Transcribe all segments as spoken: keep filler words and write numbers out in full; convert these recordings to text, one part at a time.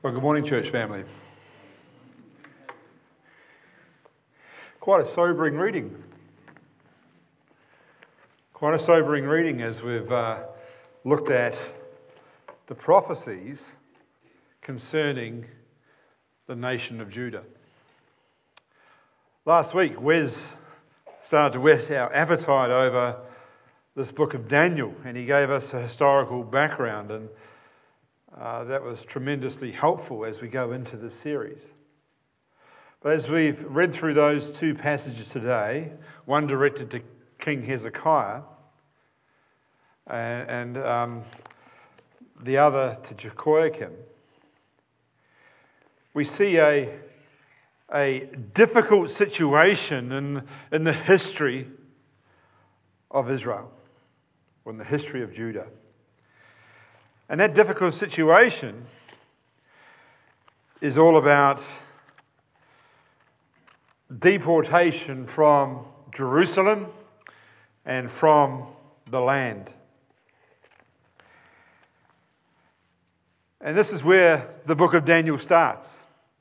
Well, good morning, church family. Quite a sobering reading. Quite a sobering reading as we've uh, looked at the prophecies concerning the nation of Judah. Last week, Wes started to whet our appetite over this book of Daniel, and he gave us a historical background, and uh, that was tremendously helpful as we go into this series. But as we've read through those two passages today, one directed to King Hezekiah and, and um, the other to Jehoiakim, we see a, a difficult situation in, in the history of Israel, or in the history of Judah. And that difficult situation is all about deportation from Jerusalem and from the land. And this is where the book of Daniel starts.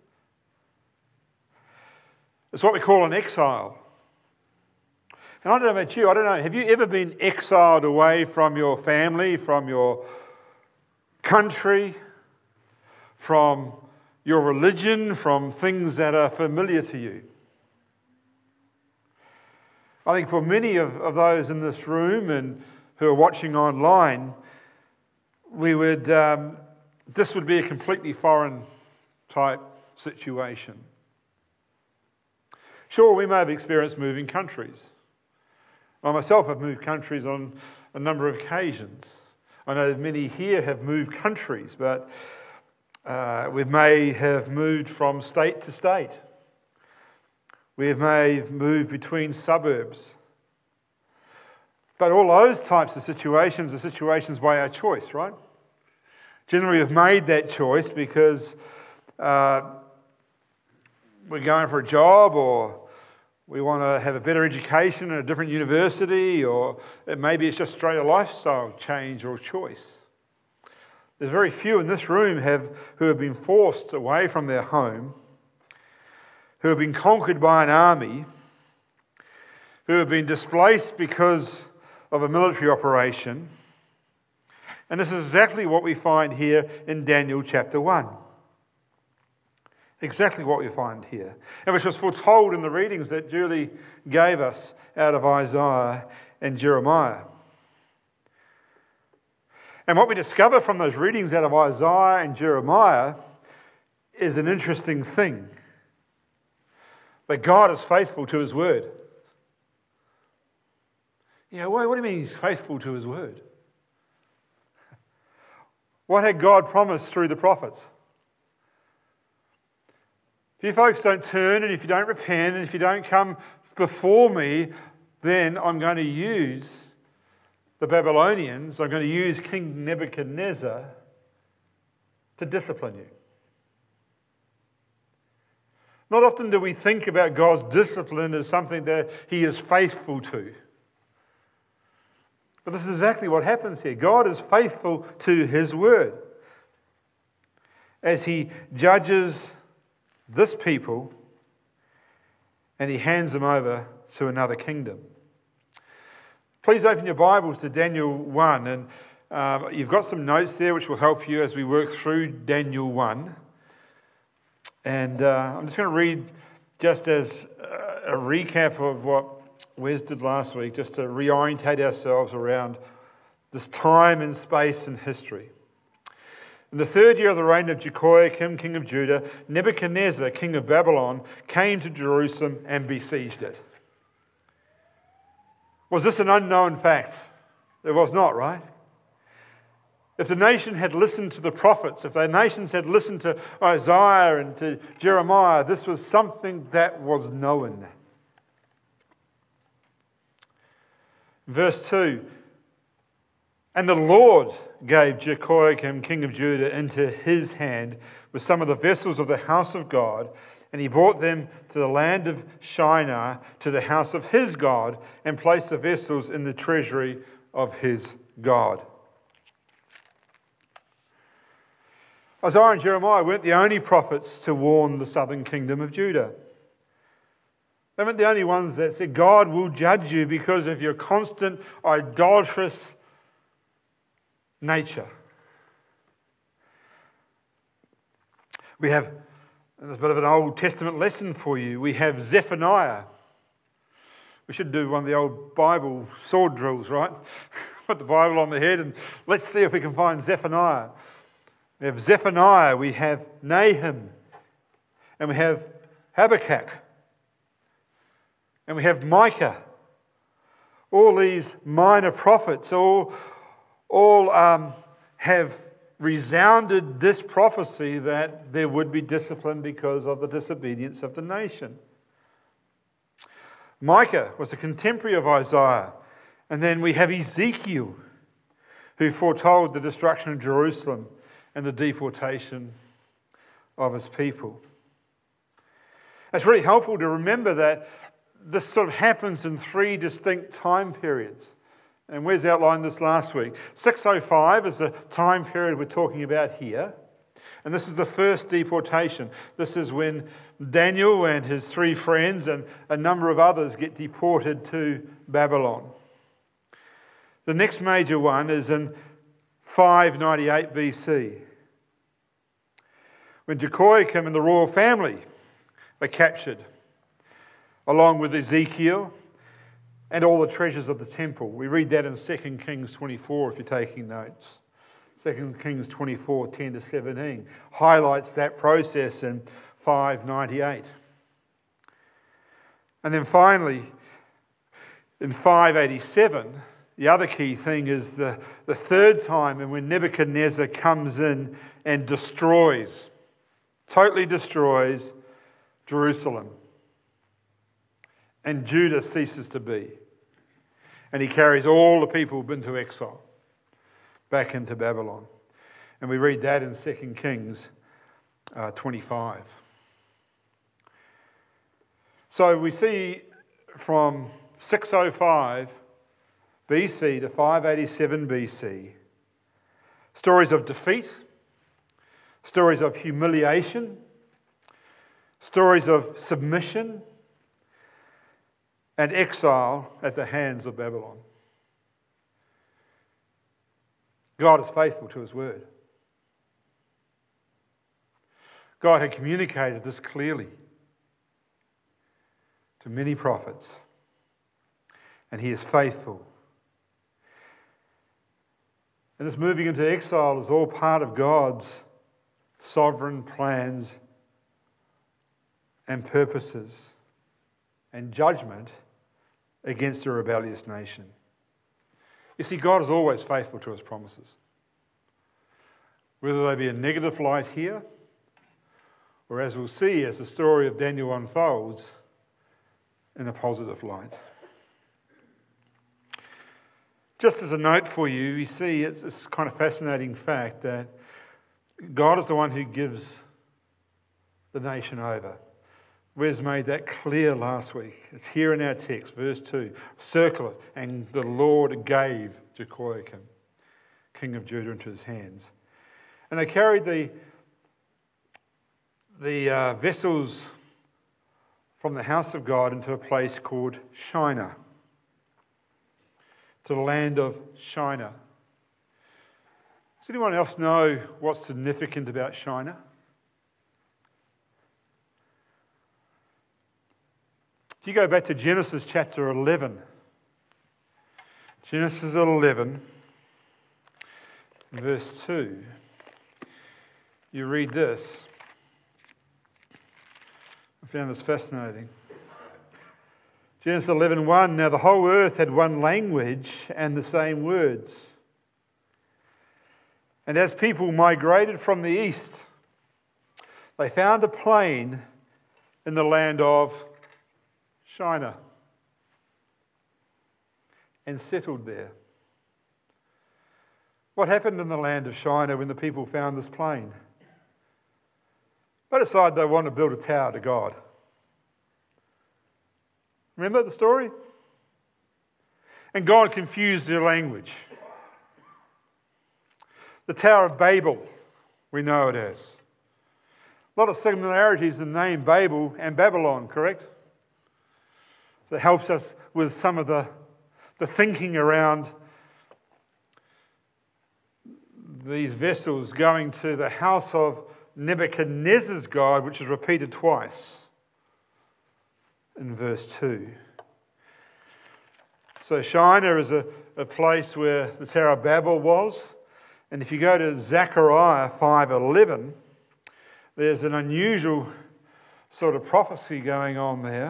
It's what we call an exile. And I don't know about you, I don't know, have you ever been exiled away from your family, from your country, from your religion, from things that are familiar to you? I think for many of, of those in this room and who are watching online, we would um, this would be a completely foreign type situation. Sure, we may have experienced moving countries. I myself have moved countries on a number of occasions. I know that many here have moved countries, but uh, we may have moved from state to state. We may have moved between suburbs. But all those types of situations are situations by our choice, right? Generally, we've made that choice because uh, we're going for a job, or we want to have a better education at a different university, or maybe it's just straight a lifestyle change or choice. There's very few in this room have who have been forced away from their home, who have been conquered by an army, who have been displaced because of a military operation. And this is exactly what we find here in Daniel chapter one. Exactly what we find here. And which was foretold in the readings that Julie gave us out of Isaiah and Jeremiah. And what we discover from those readings out of Isaiah and Jeremiah is an interesting thing. That God is faithful to His word. You know, what do you mean He's faithful to His word? What had God promised through the prophets? If you folks don't turn, and if you don't repent, and if you don't come before me, then I'm going to use the Babylonians, I'm going to use King Nebuchadnezzar to discipline you. Not often do we think about God's discipline as something that He is faithful to. But this is exactly what happens here. God is faithful to His word as He judges this people, and He hands them over to another kingdom. Please open your Bibles to Daniel one, and uh, you've got some notes there which will help you as we work through Daniel one. And uh, I'm just going to read just as a recap of what Wes did last week, just to reorientate ourselves around this time and space and history. In the third year of the reign of Jehoiakim, king of Judah, Nebuchadnezzar, king of Babylon, came to Jerusalem and besieged it. Was this an unknown fact? It was not, right? If the nation had listened to the prophets, if the nations had listened to Isaiah and to Jeremiah, this was something that was known. Verse two, and the Lord gave Jehoiakim, king of Judah, into his hand with some of the vessels of the house of God, and he brought them to the land of Shinar, to the house of his God, and placed the vessels in the treasury of his God. Isaiah and Jeremiah weren't the only prophets to warn the southern kingdom of Judah. They weren't the only ones that said, God will judge you because of your constant idolatrous nature. We have, and there's a bit of an Old Testament lesson for you, we have Zephaniah. We should do one of the old Bible sword drills, right? Put the Bible on the head and let's see if we can find Zephaniah. We have Zephaniah, we have Nahum, and we have Habakkuk, and we have Micah. All these minor prophets all, all um, have resounded this prophecy that there would be discipline because of the disobedience of the nation. Micah was a contemporary of Isaiah. And then we have Ezekiel, who foretold the destruction of Jerusalem and the deportation of his people. It's really helpful to remember that this sort of happens in three distinct time periods. And Wes outlined this last week. six oh five is the time period we're talking about here. And this is the first deportation. This is when Daniel and his three friends and a number of others get deported to Babylon. The next major one is in five ninety-eight B C, when Jehoiakim and the royal family are captured, along with Ezekiel and all the treasures of the temple. We read that in Second Kings twenty-four if you're taking notes. Second Kings twenty-four, ten to seventeen highlights that process in five ninety-eight. And then finally, in five eighty-seven, the other key thing is the, the third time, and when Nebuchadnezzar comes in and destroys, totally destroys Jerusalem. And Judah ceases to be. And he carries all the people into exile back into Babylon. And we read that in Second Kings uh, twenty-five. So we see from six oh five B C to five eighty-seven B C stories of defeat, stories of humiliation, stories of submission, and exile at the hands of Babylon. God is faithful to his word. God had communicated this clearly to many prophets, and he is faithful. And this moving into exile is all part of God's sovereign plans and purposes and judgment against a rebellious nation. You see, God is always faithful to his promises. Whether they be a negative light here, or as we'll see as the story of Daniel unfolds, in a positive light. Just as a note for you, you see it's this kind of fascinating fact that God is the one who gives the nation over. Wes made that clear last week. It's here in our text, verse two. Circle it. And the Lord gave Jehoiakim, king of Judah, into his hands. And they carried the, the uh, vessels from the house of God into a place called Shinar, to the land of Shinar. Does anyone else know what's significant about Shinar? If you go back to Genesis chapter eleven, Genesis eleven, verse two, you read this. I found this fascinating. Genesis eleven one, now the whole earth had one language and the same words. And as people migrated from the east, they found a plain in the land of Shinar and settled there. What happened in the land of Shinar when the people found this plain? They decided they wanted to build a tower to God. Remember the story? And God confused their language. The Tower of Babel We know it as. A lot of similarities in the name Babel and Babylon, correct? So it helps us with some of the, the thinking around these vessels going to the house of Nebuchadnezzar's God, which is repeated twice in verse two. So Shinar is a, a place where the Tower of Babel was. And if you go to Zechariah five eleven, there's an unusual sort of prophecy going on there,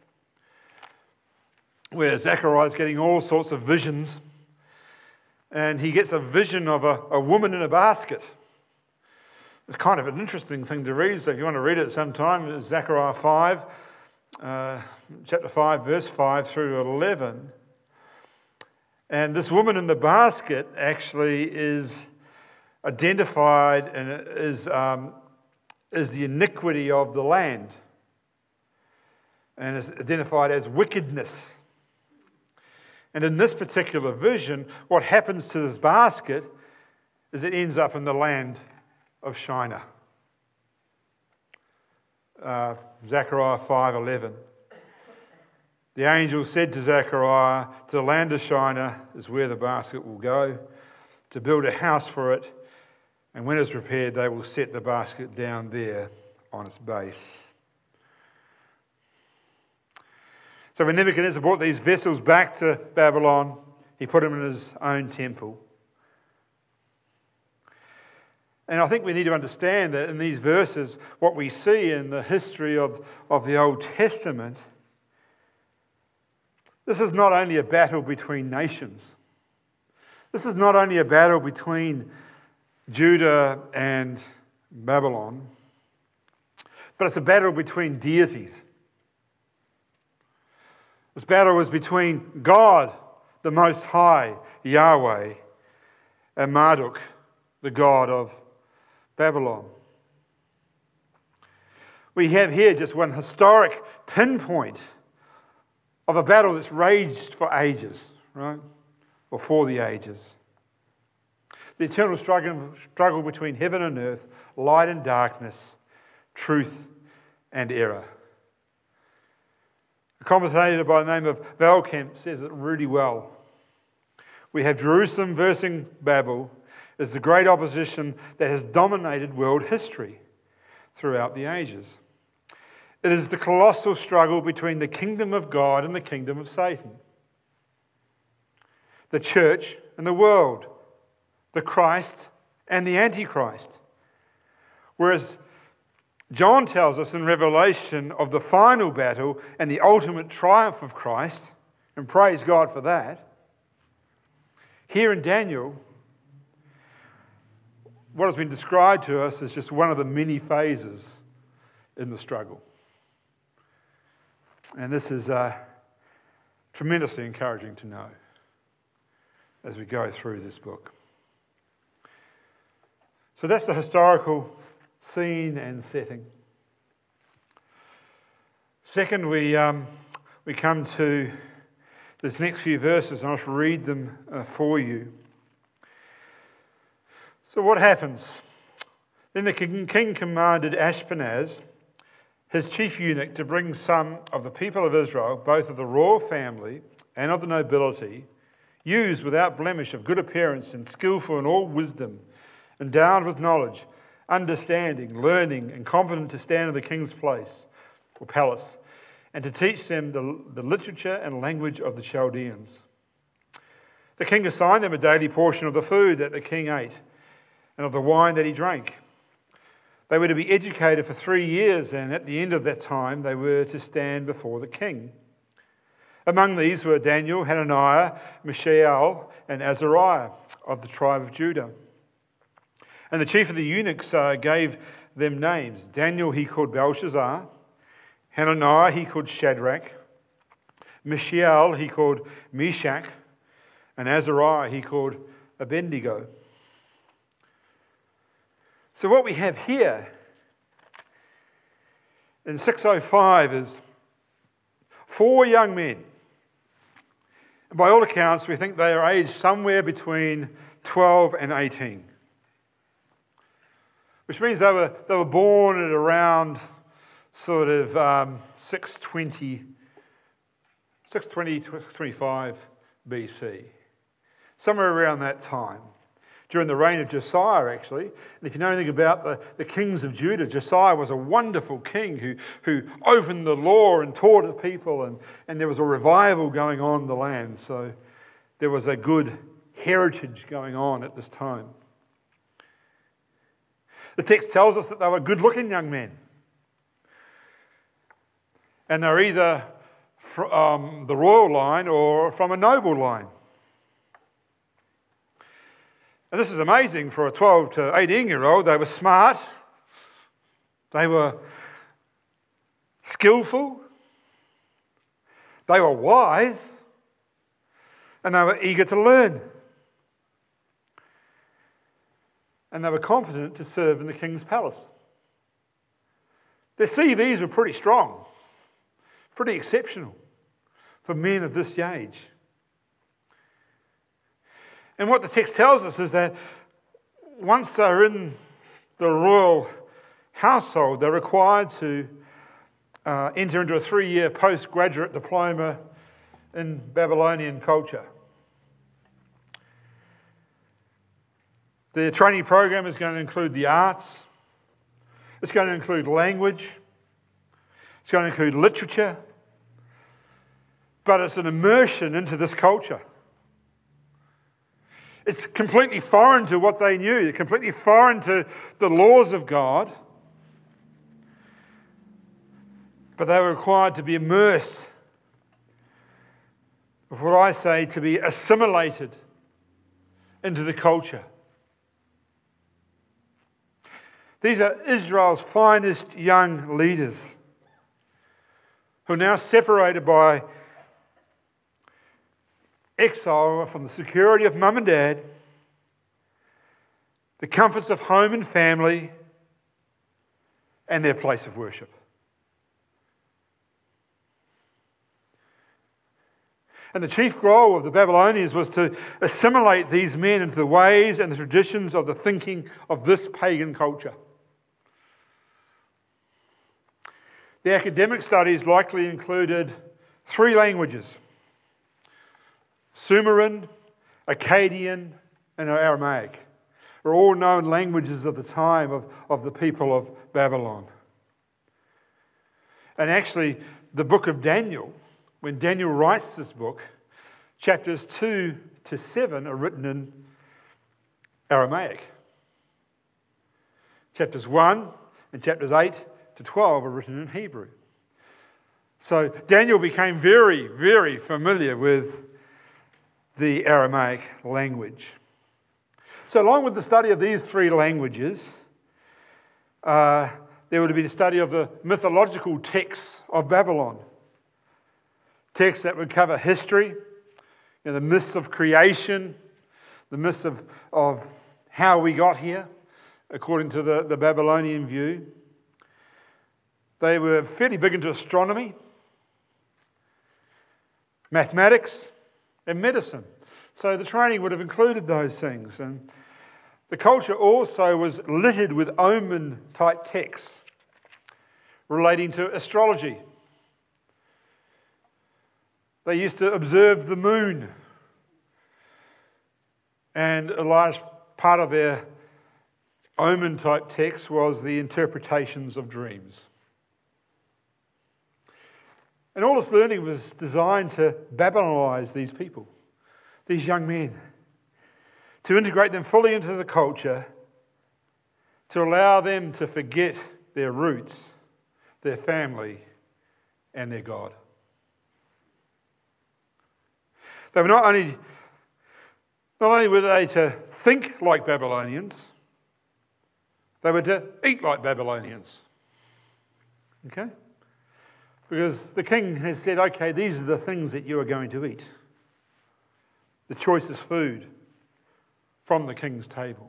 where Zechariah is getting all sorts of visions. And he gets a vision of a, a woman in a basket. It's kind of an interesting thing to read, so if you want to read it sometime, it's Zechariah five, uh, chapter five, verse five through to eleven. And this woman in the basket actually is identified and is, um, is the iniquity of the land, and is identified as wickedness. And in this particular vision, what happens to this basket is it ends up in the land of Shinar. Uh, Zechariah five eleven. The angel said to Zechariah, "To the land of Shinar is where the basket will go, to build a house for it, and when it's repaired, they will set the basket down there on its base." So when Nebuchadnezzar brought these vessels back to Babylon, he put them in his own temple. And I think we need to understand that in these verses, what we see in the history of, of the Old Testament, this is not only a battle between nations. This is not only a battle between Judah and Babylon, but it's a battle between deities. This battle was between God, the Most High, Yahweh, and Marduk, the god of Babylon. We have here just one historic pinpoint of a battle that's raged for ages, right? Or for the ages. The eternal struggle, struggle between heaven and earth, light and darkness, truth and error. A commentator by the name of Valkamp says it really well. We have Jerusalem versus Babel as the great opposition that has dominated world history throughout the ages. It is the colossal struggle between the kingdom of God and the kingdom of Satan. The church and the world. The Christ and the Antichrist. Whereas John tells us in Revelation of the final battle and the ultimate triumph of Christ, and praise God for that. Here in Daniel, what has been described to us is just one of the many phases in the struggle. And this is uh, tremendously encouraging to know as we go through this book. So that's the historical scene and setting. Second, we um, we come to this next few verses, and I'll just read them uh, for you. So what happens? Then the king, king commanded Ashpenaz, his chief eunuch, to bring some of the people of Israel, both of the royal family and of the nobility, used without blemish, of good appearance and skillful in all wisdom, endowed with knowledge, understanding, learning, and competent to stand in the king's place or palace, and to teach them the, the literature and language of the Chaldeans. The king assigned them a daily portion of the food that the king ate and of the wine that he drank. They were to be educated for three years, and at the end of that time they were to stand before the king. Among these were Daniel, Hananiah, Mishael, and Azariah of the tribe of Judah. And the chief of the eunuchs uh, gave them names. Daniel he called Belshazzar, Hananiah he called Shadrach, Mishael he called Meshach, and Azariah he called Abednego. So what we have here in six oh five is four young men. And by all accounts, we think they are aged somewhere between twelve and eighteen. which means they were, they were born at around sort of um, six twenty, six twenty, six twenty-five B C, somewhere around that time, during the reign of Josiah, actually. And if you know anything about the, the kings of Judah, Josiah was a wonderful king who, who opened the law and taught the people, and, and there was a revival going on in the land. So there was a good heritage going on at this time. The text tells us that they were good-looking young men. And they're either from um, the royal line or from a noble line. And this is amazing for a twelve to eighteen-year-old. They were smart. They were skillful. They were wise. And they were eager to learn. And they were competent to serve in the king's palace. Their C Vs were pretty strong, pretty exceptional for men of this age. And what the text tells us is that once they're in the royal household, they're required to uh, enter into a three-year postgraduate diploma in Babylonian culture. The training program is going to include the arts. It's going to include language. It's going to include literature. But it's an immersion into this culture. It's completely foreign to what they knew. It's completely foreign to the laws of God. But they were required to be immersed, with what I say, to be assimilated into the culture. These are Israel's finest young leaders who are now separated by exile from the security of mum and dad, the comforts of home and family, and their place of worship. And the chief goal of the Babylonians was to assimilate these men into the ways and the traditions of the thinking of this pagan culture. The academic studies likely included three languages: Sumerian, Akkadian, and Aramaic. Are all known languages of the time of, of the people of Babylon. And actually, the book of Daniel, when Daniel writes this book, chapters two to seven are written in Aramaic. Chapters one and chapters eight to twelve are written in Hebrew. So Daniel became very, very familiar with the Aramaic language. So along with the study of these three languages, uh, there would have been a study of the mythological texts of Babylon. Texts that would cover history, you know, the myths of creation, the myths of, of how we got here, according to the, the Babylonian view. They were fairly big into astronomy, mathematics, and medicine. So the training would have included those things. And the culture also was littered with omen-type texts relating to astrology. They used to observe the moon. And a large part of their omen-type text was the interpretations of dreams. And all this learning was designed to Babylonize these people, these young men, to integrate them fully into the culture, to allow them to forget their roots, their family, and their God. They were not only, not only were they to think like Babylonians, they were to eat like Babylonians. Okay? Because the king has said, okay, these are the things that you are going to eat. The choicest food from the king's table.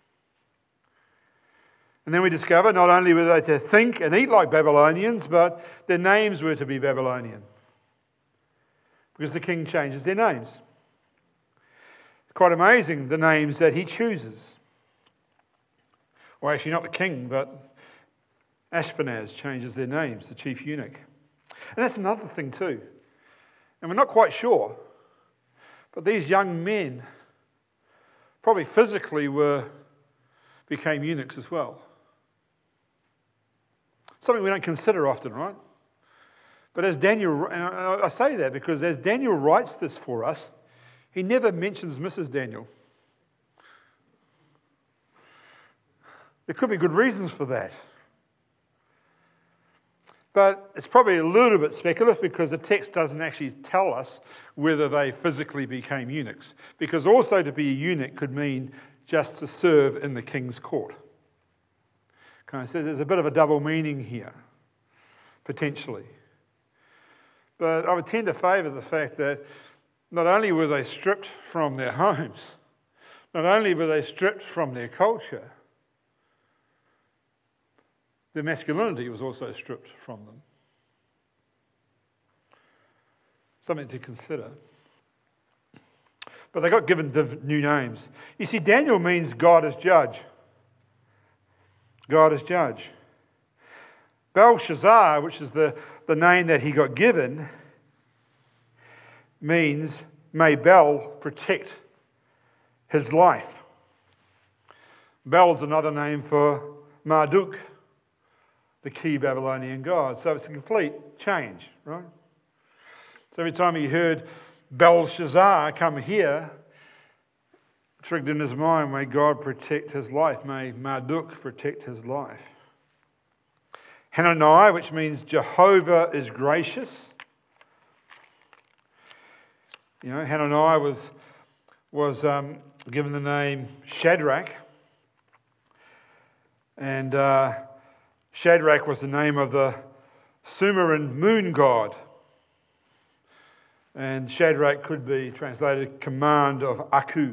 And then we discover not only were they to think and eat like Babylonians, but their names were to be Babylonian. Because the king changes their names. It's quite amazing, the names that he chooses. Well, actually not the king, but Ashpenaz changes their names, the chief eunuch. And that's another thing too. And we're not quite sure, but these young men probably physically were became eunuchs as well. Something we don't consider often, right? But as Daniel, and I say that because as Daniel writes this for us, he never mentions Missus Daniel. There could be good reasons for that. But it's probably a little bit speculative because the text doesn't actually tell us whether they physically became eunuchs. Because also to be a eunuch could mean just to serve in the king's court. Okay, so there's a bit of a double meaning here, potentially. But I would tend to favour the fact that not only were they stripped from their homes, not only were they stripped from their culture, their masculinity was also stripped from them. Something to consider. But they got given new names. You see, Daniel means God is judge. God is judge. Belshazzar, which is the, the name that he got given, means may Bel protect his life. Bel is another name for Marduk, the key Babylonian god. So it's a complete change, right? So every time he heard Belshazzar come here, trigged in his mind, may God protect his life, may Marduk protect his life. Hanani, which means Jehovah is gracious. You know, Hanani was, was um, given the name Shadrach. And uh, Shadrach was the name of the Sumerian moon god. And Shadrach could be translated command of Aku.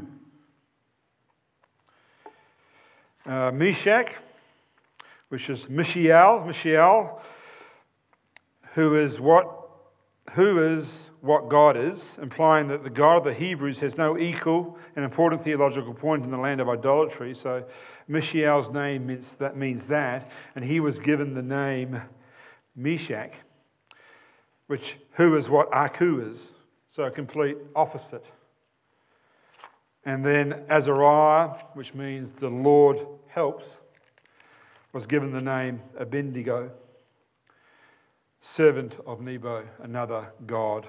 Uh, Meshach, which is Mishael, Mishael, who is what, who is what God is, implying that the God of the Hebrews has no equal and important theological point in the land of idolatry. So Mishael's name means that, means that, and he was given the name Meshach, which who is what Aku is, so a complete opposite. And then Azariah, which means the Lord helps, was given the name Abednego, servant of Nebo, another god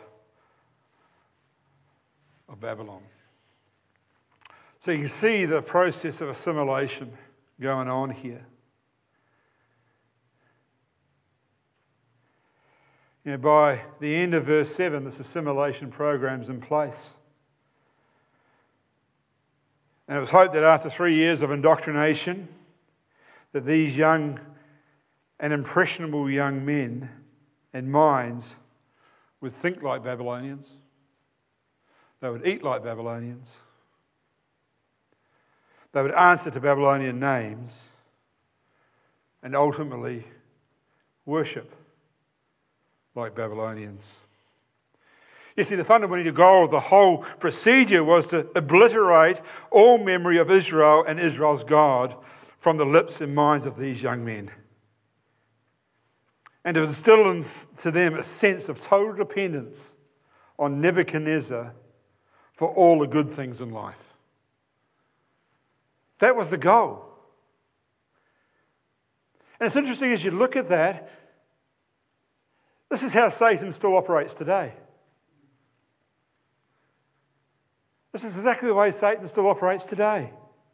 of Babylon. So you can see the process of assimilation going on here. You know, by the end of verse seven, this assimilation program's in place. And it was hoped that after three years of indoctrination, that these young and impressionable young men and minds would think like Babylonians. They would eat like Babylonians. They would answer to Babylonian names and ultimately worship like Babylonians. You see, the fundamental goal of the whole procedure was to obliterate all memory of Israel and Israel's God from the lips and minds of these young men, and to instill into them a sense of total dependence on Nebuchadnezzar for all the good things in life. That was the goal. And it's interesting as you look at that, this is how Satan still operates today. This is exactly the way Satan still operates today.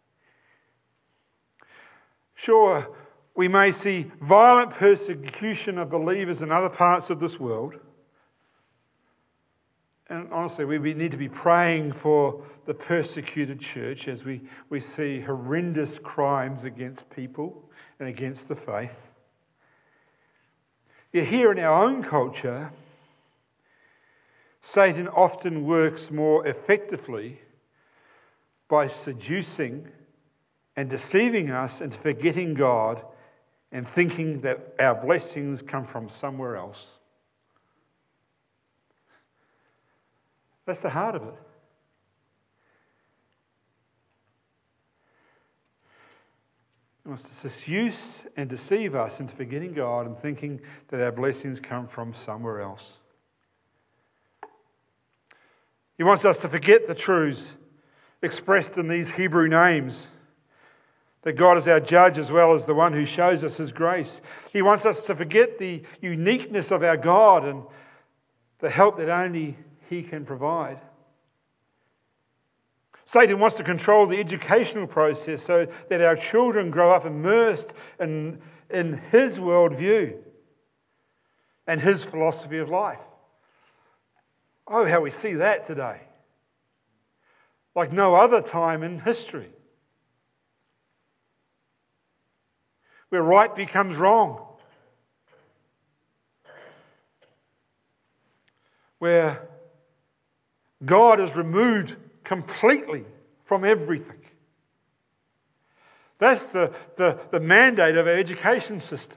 Sure, we may see violent persecution of believers in other parts of this world. And honestly, we need to be praying for the persecuted church as we, we see horrendous crimes against people and against the faith. Yet here in our own culture, Satan often works more effectively by seducing and deceiving us into forgetting God and thinking that our blessings come from somewhere else. That's the heart of it. He wants to seduce and deceive us into forgetting God and thinking that our blessings come from somewhere else. He wants us to forget the truths expressed in these Hebrew names, that God is our judge as well as the one who shows us His grace. He wants us to forget the uniqueness of our God and the help that only He can provide. Satan wants to control the educational process so that our children grow up immersed in, in his worldview and his philosophy of life. Oh, how we see that today. Like no other time in history. Where right becomes wrong. Where God is removed completely from everything. That's the, the, the mandate of our education system.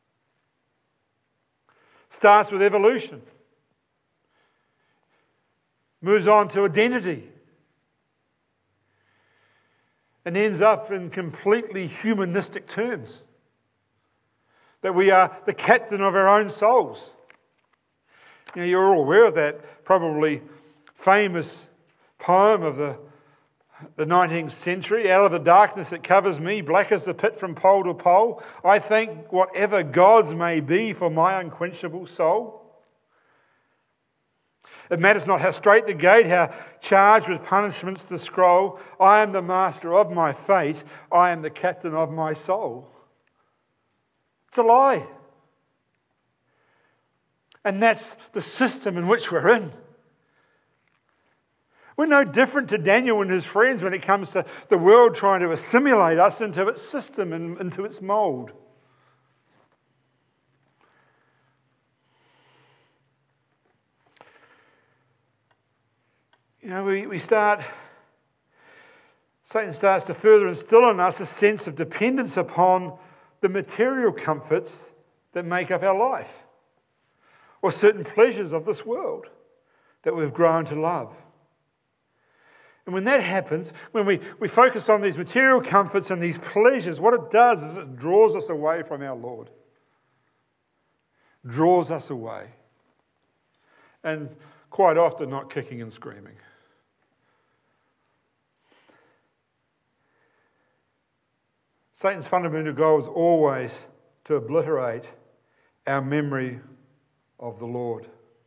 Starts with evolution. Moves on to identity. And ends up in completely humanistic terms. That we are the captain of our own souls. You know, you're all aware of that probably famous poem of the, the nineteenth century. Out of the darkness that covers me, black as the pit from pole to pole, I thank whatever gods may be for my unquenchable soul. It matters not how straight the gate, how charged with punishments the scroll. I am the master of my fate. I am the captain of my soul. It's a lie. And that's the system in which we're in. We're no different to Daniel and his friends when it comes to the world trying to assimilate us into its system and into its mould. You know, we, we start, Satan starts to further instill in us a sense of dependence upon the material comforts that make up our life, or certain pleasures of this world that we've grown to love. And when that happens, when we, we focus on these material comforts and these pleasures, what it does is it draws us away from our Lord. Draws us away. And quite often not kicking and screaming. Satan's fundamental goal is always to obliterate our memory of the Lord.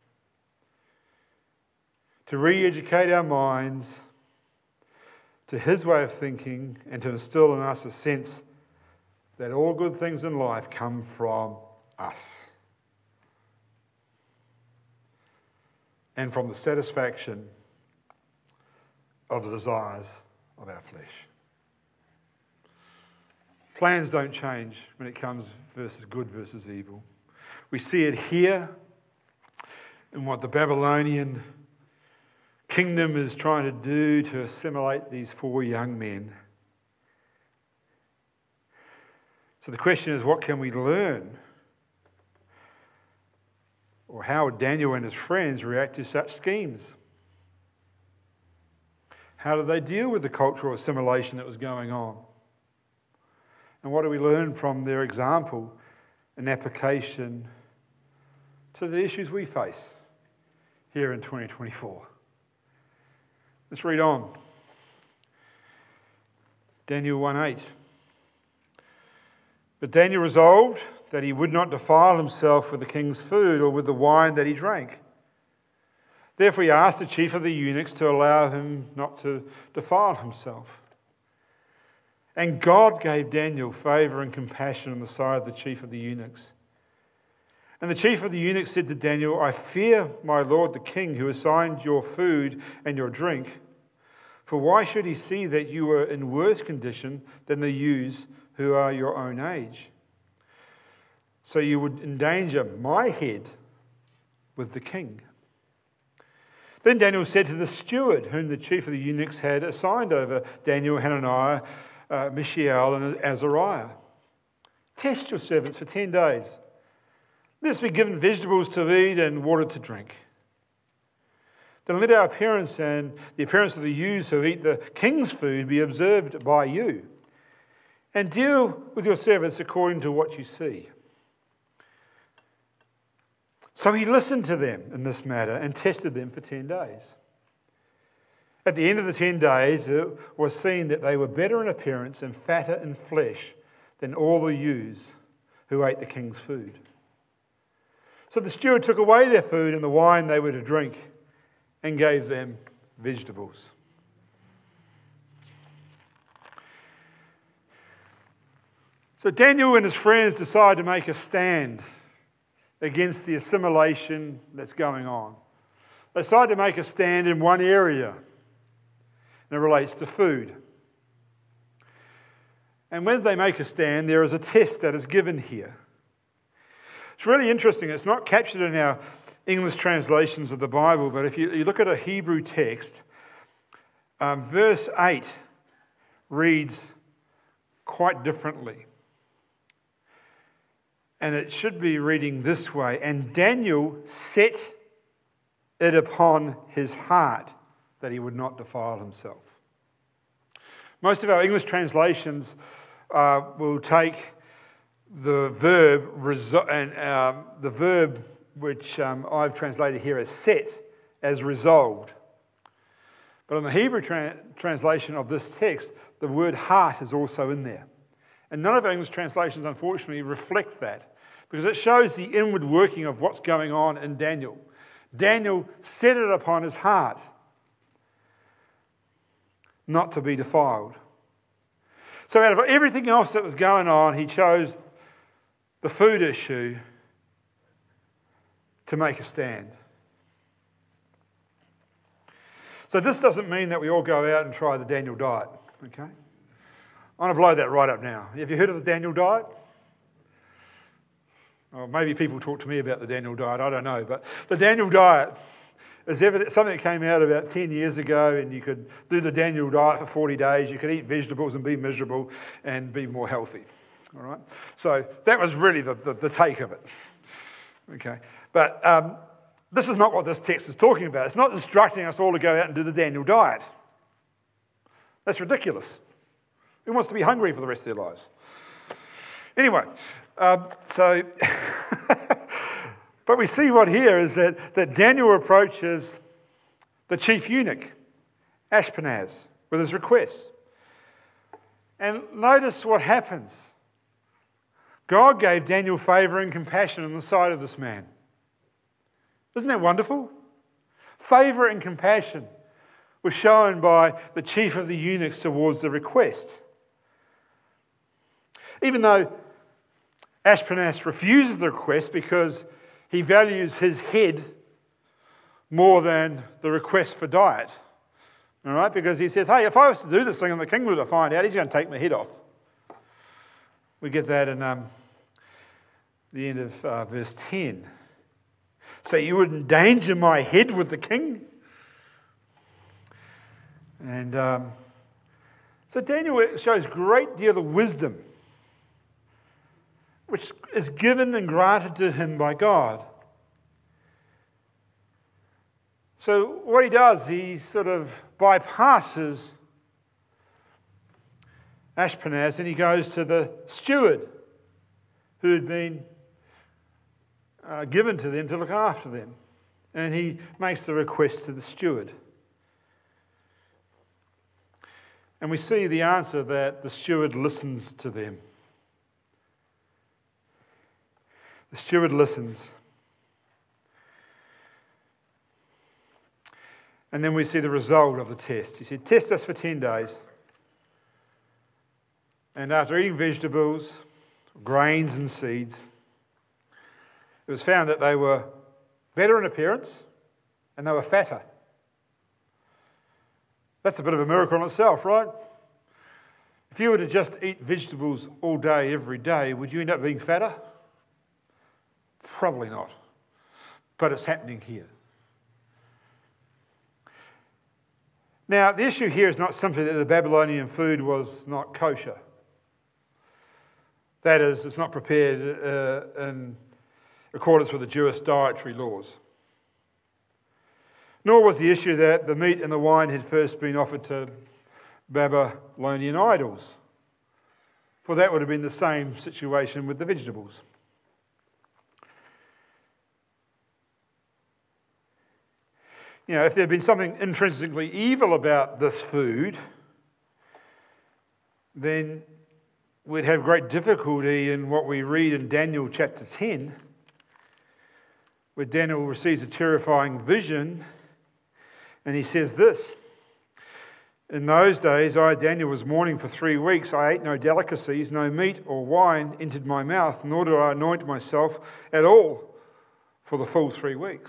To re-educate our minds to His way of thinking and to instill in us a sense that all good things in life come from us and from the satisfaction of the desires of our flesh. Plans don't change when it comes versus good versus evil. We see it here in what the Babylonian kingdom is trying to do to assimilate these four young men. So the question is, what can we learn? Or how would Daniel and his friends react to such schemes? How did they deal with the cultural assimilation that was going on? And what do we learn from their example and application to the issues we face here in twenty twenty-four? Let's read on. Daniel one eight. But Daniel resolved that he would not defile himself with the king's food or with the wine that he drank. Therefore he asked the chief of the eunuchs to allow him not to defile himself. And God gave Daniel favour and compassion on the side of the chief of the eunuchs. And the chief of the eunuchs said to Daniel, I fear my lord the king, who assigned your food and your drink. For why should he see that you are in worse condition than the youths who are your own age? So you would endanger my head with the king. Then Daniel said to the steward, whom the chief of the eunuchs had assigned over Daniel, Hananiah, uh, Mishael, and Azariah, test your servants for ten days. Let us be given vegetables to eat and water to drink. Then let our appearance and the appearance of the youths who eat the king's food be observed by you. and deal with your servants according to what you see." So he listened to them in this matter and tested them for ten days. At the end of the ten days, it was seen that they were better in appearance and fatter in flesh than all the ewes who ate the king's food. So the steward took away their food and the wine they were to drink and gave them vegetables. So Daniel and his friends decide to make a stand against the assimilation that's going on. They decide to make a stand in one area, and it relates to food. And when they make a stand, there is a test that is given here. It's really interesting. It's not captured in our English translations of the Bible, but if you, you look at a Hebrew text, um, verse eight reads quite differently. And it should be reading this way: "And Daniel set it upon his heart that he would not defile himself." Most of our English translations uh, will take the verb reso- and um, the verb which um, I've translated here as set as resolved. But in the Hebrew tra- translation of this text, the word heart is also in there. And none of our English translations, unfortunately, reflect that, because it shows the inward working of what's going on in Daniel. Daniel set it upon his heart not to be defiled. So out of everything else that was going on, he chose the food issue to make a stand. So this doesn't mean that we all go out and try the Daniel diet, okay? I want to blow that right up now. Have you heard of the Daniel diet? Or maybe people talk to me about the Daniel diet, I don't know. But the Daniel diet is evident, something that came out about ten years ago, and you could do the Daniel diet for forty days. You could eat vegetables and be miserable and be more healthy. All right? So that was really the, the, the take of it. Okay? But um, this is not what this text is talking about. It's not instructing us all to go out and do the Daniel diet. That's ridiculous. Who wants to be hungry for the rest of their lives? Anyway, um, so, but we see what here is that, that Daniel approaches the chief eunuch, Ashpenaz, with his request. And notice what happens. God gave Daniel favour and compassion in the sight of this man. Isn't that wonderful? Favour and compassion was shown by the chief of the eunuchs towards the request. Even though Ashpenaz refuses the request because he values his head more than the request for diet. All right? Because he says, hey, if I was to do this thing and the king were to find out, he's going to take my head off. We get that in um, the end of uh, verse ten. So you would endanger my head with the king? And um, so Daniel shows a great deal of wisdom, which is given and granted to him by God. So what he does, he sort of bypasses Ashpenaz and he goes to the steward who had been uh, given to them to look after them. And he makes the request to the steward. And we see the answer that the steward listens to them. The steward listens. And then we see the result of the test. He said, test us for ten days. And after eating vegetables, grains and seeds, it was found that they were better in appearance and they were fatter. That's a bit of a miracle in itself, right? If you were to just eat vegetables all day, every day, would you end up being fatter? Probably not. But it's happening here. Now, the issue here is not simply that the Babylonian food was not kosher. That is, it's not prepared uh, in accordance with the Jewish dietary laws. Nor was the issue that the meat and the wine had first been offered to Babylonian idols For that would have been the same situation with the vegetables. You know, if there had been something intrinsically evil about this food, then we'd have great difficulty in what we read in Daniel chapter ten, where Daniel receives a terrifying vision, and he says this: "In those days, I, Daniel, was mourning for three weeks. I ate no delicacies, no meat or wine entered my mouth, nor did I anoint myself at all for the full three weeks."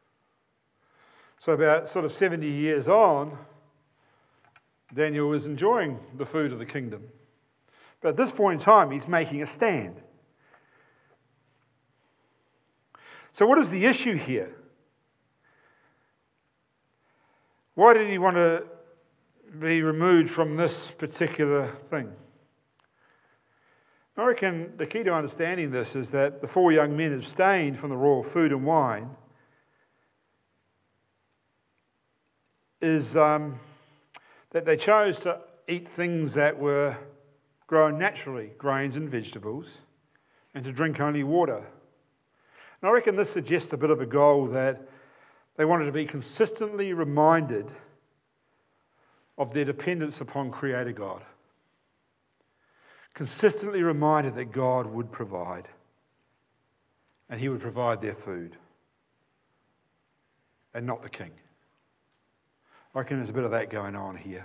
So about sort of seventy years on, Daniel was enjoying the food of the kingdom. But at this point in time, he's making a stand. So what is the issue here? Why did he want to be removed from this particular thing? I reckon the key to understanding this is that the four young men abstained from the royal food and wine is um, that they chose to eat things that were grown naturally, grains and vegetables, and to drink only water. And I reckon this suggests a bit of a goal that they wanted to be consistently reminded of their dependence upon Creator God. Consistently reminded that God would provide, and He would provide their food, and not the king. I reckon there's a bit of that going on here.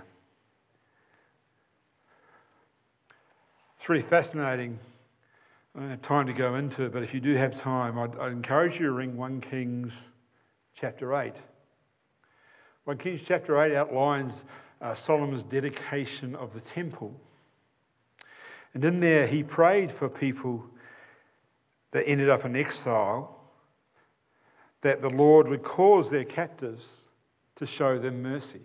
It's really fascinating. I don't have time to go into it, but if you do have time, I'd, I'd encourage you to read First Kings chapter eight. First Kings chapter eight outlines uh, Solomon's dedication of the temple. And in there, he prayed for people that ended up in exile, that the Lord would cause their captives to show them mercy.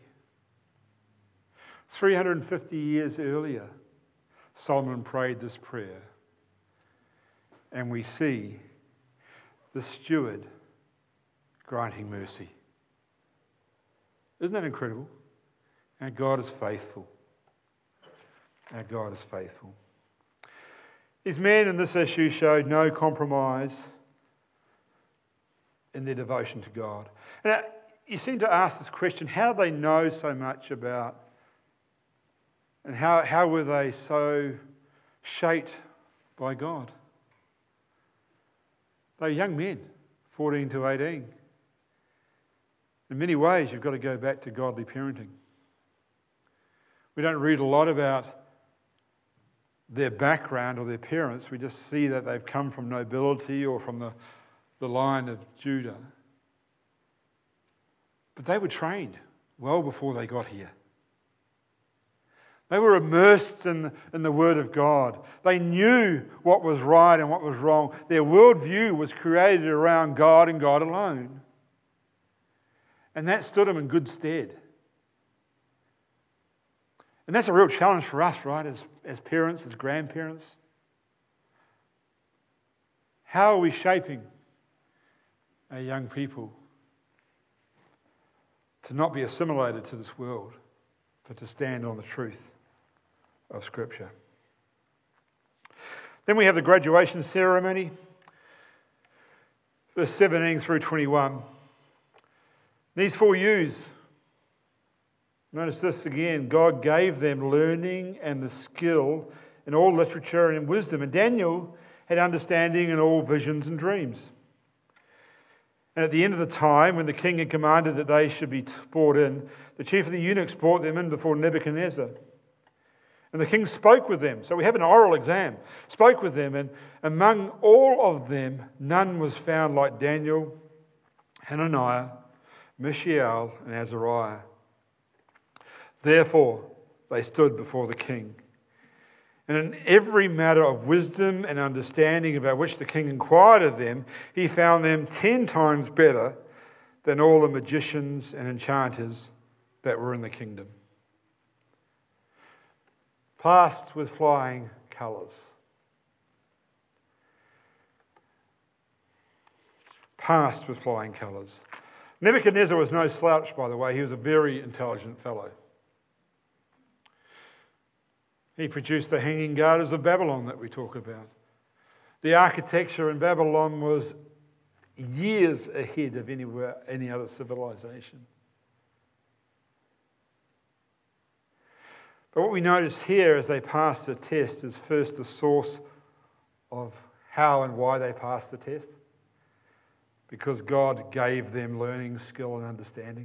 three hundred fifty years earlier, Solomon prayed this prayer. And we see the steward granting mercy. Isn't that incredible? Our God is faithful. Our God is faithful. These men in this issue showed no compromise in their devotion to God. And you seem to ask this question, how do they know so much about, and how, how were they so shaped by God? They're young men, fourteen to eighteen. In many ways, you've got to go back to godly parenting. We don't read a lot about their background or their parents. We just see that they've come from nobility or from the, the line of Judah. But they were trained well before they got here. They were immersed in, in the Word of God. They knew what was right and what was wrong. Their worldview was created around God and God alone. And that stood them in good stead. And that's a real challenge for us, right, as, as parents, as grandparents. How are we shaping our young people to not be assimilated to this world, but to stand on the truth of Scripture? Then we have the graduation ceremony, verse seventeen through twenty-one. These four youths, notice this again, God gave them learning and the skill in all literature and in wisdom. And Daniel had understanding in all visions and dreams. And at the end of the time, when the king had commanded that they should be brought in, the chief of the eunuchs brought them in before Nebuchadnezzar. And the king spoke with them. So we have an oral exam. Spoke with them, and among all of them, none was found like Daniel, Hananiah, Mishael, and Azariah. Therefore, they stood before the king. And in every matter of wisdom and understanding about which the king inquired of them, he found them ten times better than all the magicians and enchanters that were in the kingdom. Passed with flying colours. Passed with flying colours. Nebuchadnezzar was no slouch, by the way. He was a very intelligent fellow. He produced the Hanging Gardens of Babylon that we talk about. The architecture in Babylon was years ahead of anywhere, any other civilization. But what we notice here as they pass the test is first the source of how and why they passed the test. Because God gave them learning, skill, and understanding.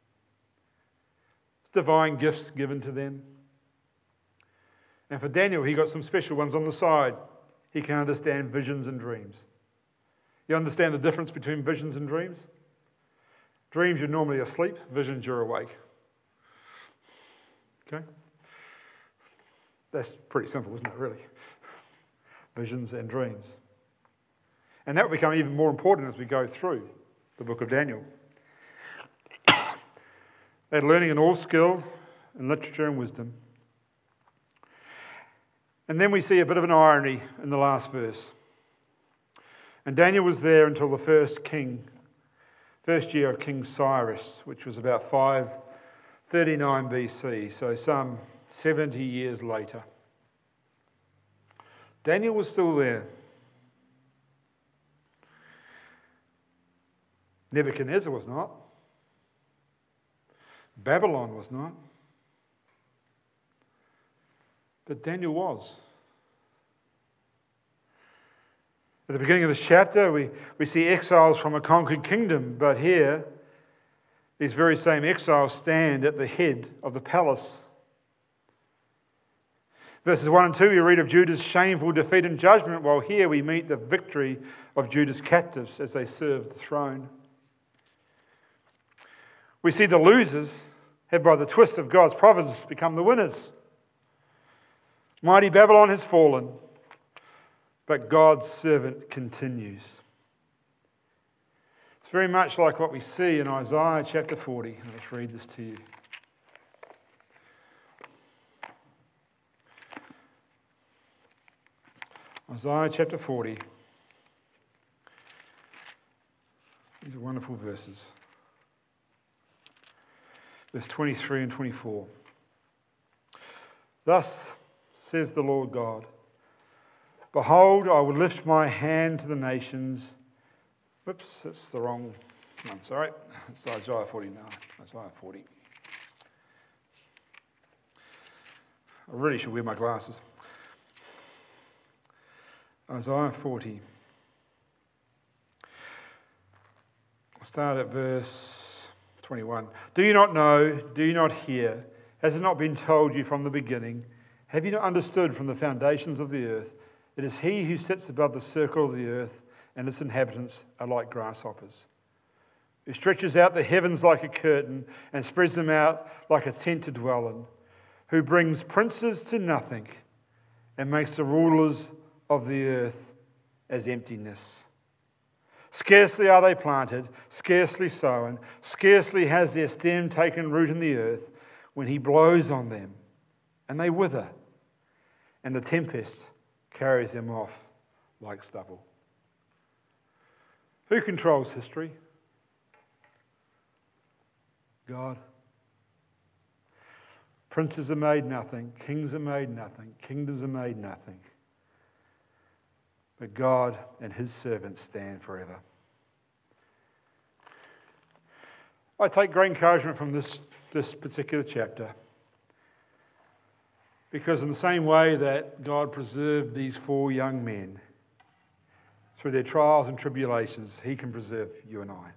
Divine gifts given to them. And for Daniel, he got some special ones on the side. He can understand visions and dreams. You understand the difference between visions and dreams? Dreams, you're normally asleep. Visions, you're awake. Okay? That's pretty simple, isn't it, really? Visions and dreams. And that will become even more important as we go through the book of Daniel. They're learning in all skill, in literature and wisdom. And then we see a bit of an irony in the last verse. And Daniel was there until the first king, first year of King Cyrus, which was about five thirty-nine B C, so some seventy years later. Daniel was still there. Nebuchadnezzar was not. Babylon was not. But Daniel was. At the beginning of this chapter, we, we see exiles from a conquered kingdom, but here, these very same exiles stand at the head of the palace. Verses one and two, we read of Judah's shameful defeat and judgment, while here we meet the victory of Judah's captives as they serve the throne. We see the losers have, by the twist of God's providence, become the winners. Mighty Babylon has fallen, but God's servant continues. It's very much like what we see in Isaiah chapter forty. Let's read this to you. Isaiah chapter forty. These are wonderful verses. Verse twenty-three and twenty-four. Thus says the Lord God, behold, I will lift my hand to the nations. Whoops, that's the wrong one, sorry. It's Isaiah forty now. Isaiah forty. I really should wear my glasses. Isaiah forty. I'll start at verse twenty-one. Do you not know? Do you not hear? Has it not been told you from the beginning? Have you not understood from the foundations of the earth? It is he who sits above the circle of the earth, and its inhabitants are like grasshoppers. Who stretches out the heavens like a curtain and spreads them out like a tent to dwell in. Who brings princes to nothing and makes the rulers of the earth as emptiness. Scarcely are they planted, scarcely sown, scarcely has their stem taken root in the earth, when he blows on them, and they wither, and the tempest carries them off like stubble. Who controls history? God. Princes are made nothing, kings are made nothing, kingdoms are made nothing. But God and his servants stand forever. I take great encouragement from this, this particular chapter, because in the same way that God preserved these four young men through their trials and tribulations, he can preserve you and I.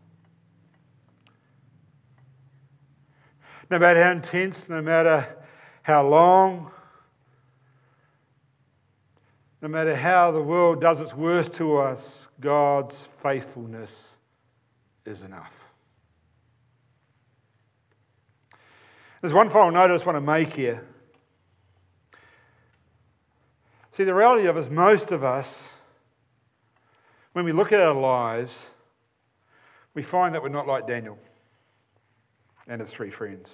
No matter how intense, no matter how long, no matter how the world does its worst to us, God's faithfulness is enough. There's one final note I just want to make here. See, the reality of it is most of us, when we look at our lives, we find that we're not like Daniel and his three friends.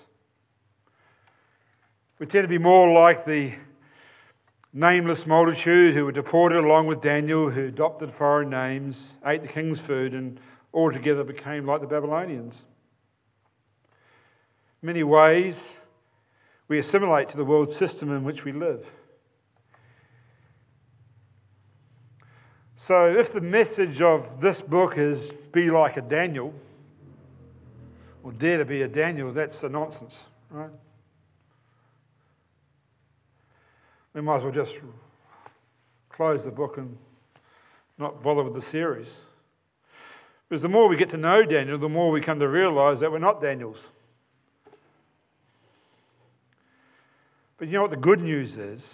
We tend to be more like the nameless multitude who were deported along with Daniel, who adopted foreign names, ate the king's food, and altogether became like the Babylonians. In many ways, we assimilate to the world system in which we live. So if the message of this book is be like a Daniel, or dare to be a Daniel, that's a nonsense, right? We might as well just close the book and not bother with the series. Because the more we get to know Daniel, the more we come to realise that we're not Daniels. But you know what the good news is?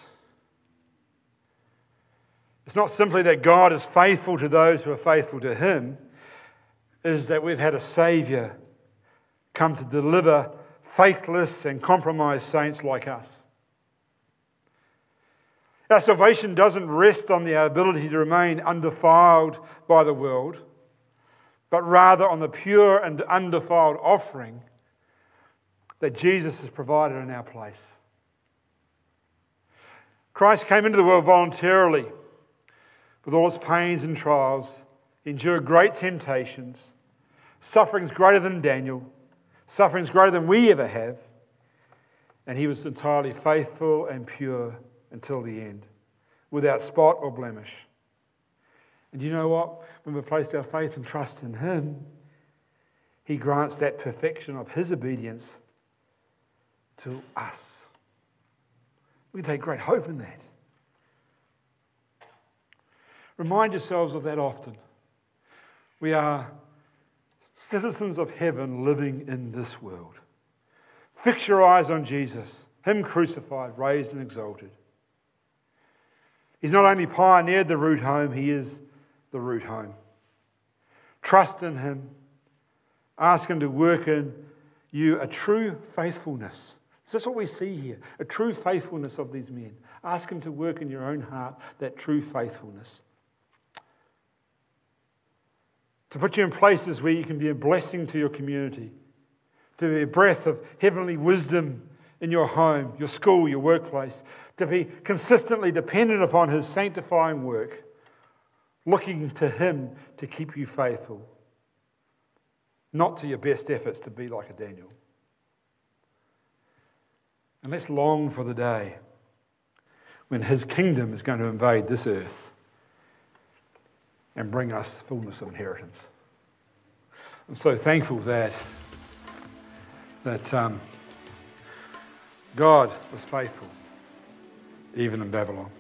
It's not simply that God is faithful to those who are faithful to Him, it is that we've had a Saviour come to deliver faithless and compromised saints like us. Our salvation doesn't rest on the ability to remain undefiled by the world, but rather on the pure and undefiled offering that Jesus has provided in our place. Christ came into the world voluntarily with all its pains and trials. He endured great temptations, sufferings greater than Daniel, sufferings greater than we ever have, and He was entirely faithful and pure until the end, without spot or blemish. And you know what? When we've placed our faith and trust in Him, He grants that perfection of His obedience to us. We can take great hope in that. Remind yourselves of that often. We are citizens of heaven living in this world. Fix your eyes on Jesus, Him crucified, raised and exalted. He's not only pioneered the route home, He is the route home. Trust in Him. Ask Him to work in you a true faithfulness. So that's what we see here, a true faithfulness of these men. Ask Him to work in your own heart that true faithfulness. To put you in places where you can be a blessing to your community, to be a breath of heavenly wisdom in your home, your school, your workplace, to be consistently dependent upon His sanctifying work, looking to Him to keep you faithful, not to your best efforts to be like a Daniel. And let's long for the day when His kingdom is going to invade this earth and bring us fullness of inheritance. I'm so thankful that, that um, God was faithful, even in Babylon.